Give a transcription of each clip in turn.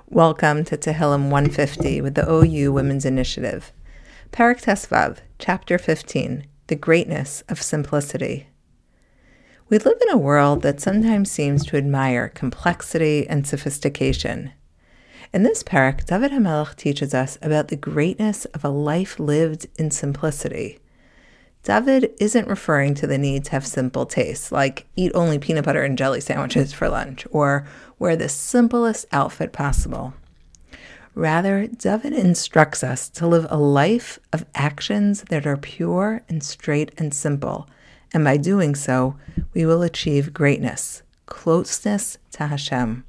Welcome to Tehillim 150 with the OU Women's Initiative. Parak Tesvav, Chapter 15, The Greatness of Simplicity. We live in a world that sometimes seems to admire complexity and sophistication. In this parak, David HaMelech teaches us about the greatness of a life lived in simplicity. David isn't referring to the need to have simple tastes, like eat only peanut butter and jelly sandwiches for lunch, or wear the simplest outfit possible. Rather, David instructs us to live a life of actions that are pure and straight and simple, and by doing so, we will achieve greatness, closeness to Hashem.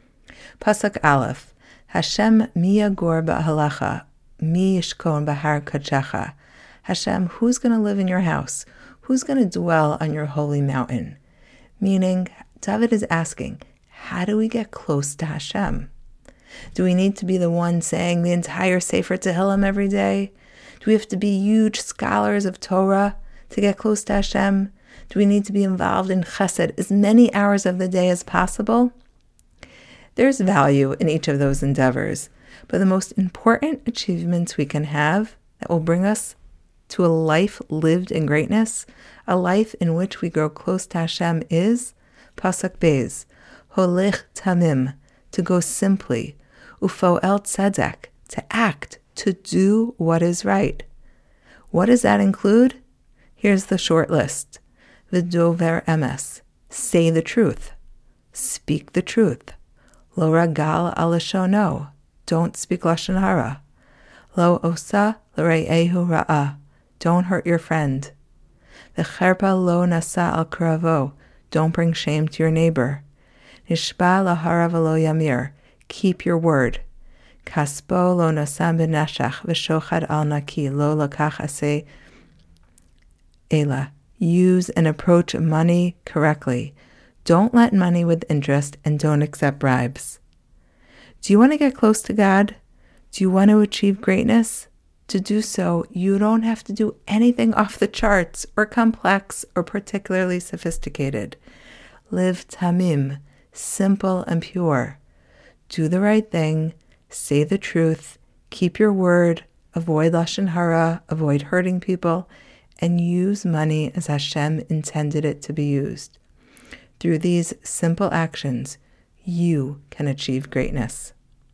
Pasuk Aleph, Hashem mi yagor ba'halacha, mi yishkon b'har kadshecha. Hashem, who's going to live in your house? Who's going to dwell on your holy mountain? Meaning, David is asking, how do we get close to Hashem? Do we need to be the one saying the entire Sefer Tehillim every day? Do we have to be huge scholars of Torah to get close to Hashem? Do we need to be involved in chesed as many hours of the day as possible? There's value in each of those endeavors, but the most important achievements we can have that will bring us to a life lived in greatness, a life in which we grow close to Hashem is Pasuk Beis, Holech Tamim, to go simply, Ufoel Tzedek, to act, to do what is right. What does that include? Here's the short list. V'dover emes, say the truth, speak the truth. Lo ragal al lashono, don't speak lashon hara. Lo osa l're'ehu ra'ah, don't hurt your friend. V'cherpa lo nasa al kravo, don't bring shame to your neighbor. Nishba lahara v'lo yamir, keep your word. Kaspo lo nasam b'nashach v'shochad al naki lo lakach aseh ela. Use and approach money correctly. Don't lend money with interest and don't accept bribes. Do you want to get close to God? Do you want to achieve greatness? To do so, you don't have to do anything off the charts or complex or particularly sophisticated. Live tamim, simple and pure. Do the right thing, say the truth, keep your word, avoid lashon hara, avoid hurting people, and use money as Hashem intended it to be used. Through these simple actions, you can achieve greatness.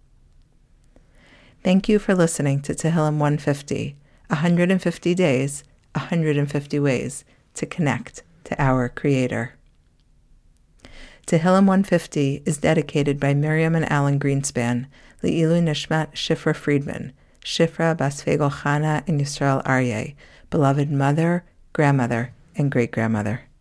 Thank you for listening to Tehillim 150, 150 days, 150 ways to connect to our Creator. Tehillim 150 is dedicated by Miriam and Alan Greenspan, Le'ilu Nishmat Shifra Friedman, Shifra Bas Fegel Chana and Yisrael Aryeh, beloved mother, grandmother, and great-grandmother.